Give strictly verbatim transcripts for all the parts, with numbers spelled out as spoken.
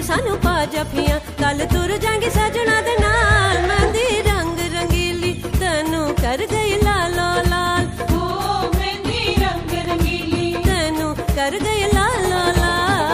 सानू पा जफियां कल तुर जाएंगे सजना दे नाल मेहंदी रंग रंगीली तेनू कर गई लालो लाल ओ मेहंदी रंग रंगीली तेनू कर गई लालो लाल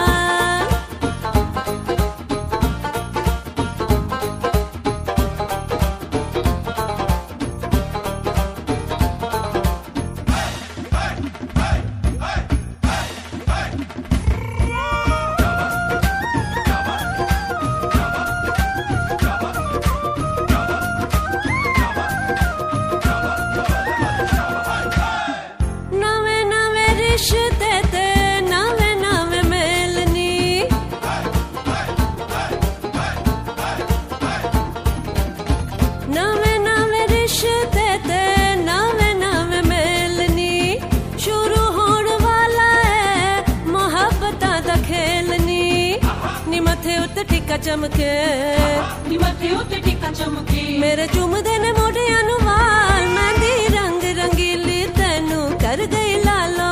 रिश्ते ते नवे नवे मेलनी नवे नवे रिश्ते ते नवे नवे मेलनी शुरू होण वाला है मोहब्बतां दा खेलनी नी मथे उत्ते टिक्का चमके नी मथे उत्ते टिक्का चमके मेरे चुमदे ने मोढियां नू वाल मेहंदी रंग रंगीली तेनू कर गई लालो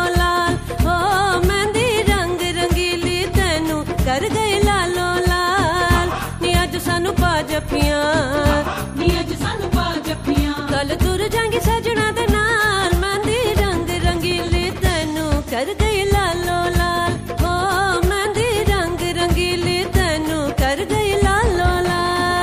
कर गई लालो लाल नी अज सानू पा जफियां नी अज सानू पा जफियां कल तुर जाएंगे सजना दे नाल मेहंदी रंग रंगीली तेनू कर गई लालो लाल ओ मेहंदी रंग रंगीली तेनू कर गई लालो लाल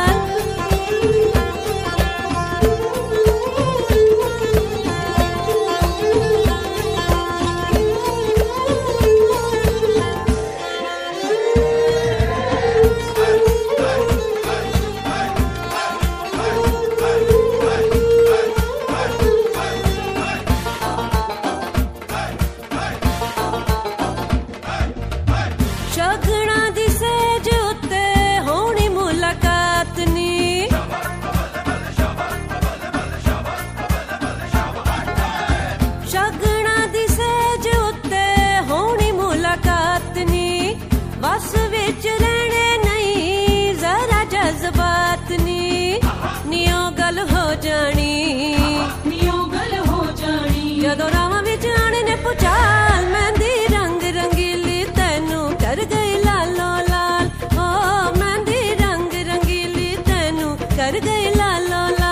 शगना दी सेज उत्ते होनी मुलाकात नी शगना दी सेज उत्ते होनी मुलाकात नी बस विच रहने नहीं जरा जज्बात नी नियो गल हो जानी नियो गल हो जानी जदों रावां विच आने ने पुचाल मेहंदी रंग रंगीली तेनू कर गई लालो लाल ओ मेहंदी रंग रंगीली तेनू कर गई लालो लाल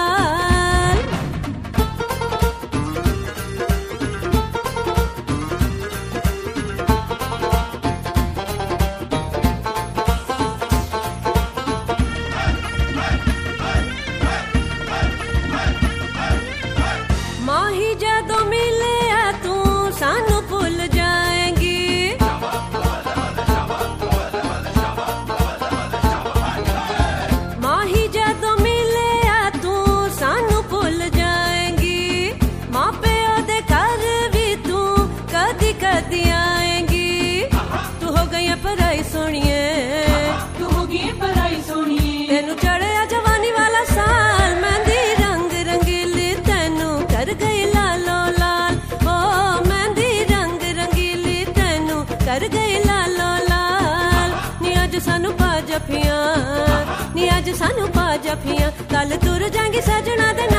माही जदों मिले तू सानू भुल जाएंगी माही जदों मिले तू सानू भुल जाएंगी मां प्यो दे घर भी तू कदी कदी आएंगी तू हो गई पराई सोनिए तू हो गई पराई सोनिए तेनू चढ़िया जवानी वाला साल मेहंदी रंग रंगीली तेनू कर गई लालो लाल ओ मेहंदी रंग रंगीली तेनू कर गई लालो लाल नी अज सानू पा जफियां नी अज सानू पा जफियां कल तुर जाएंगे सजना दे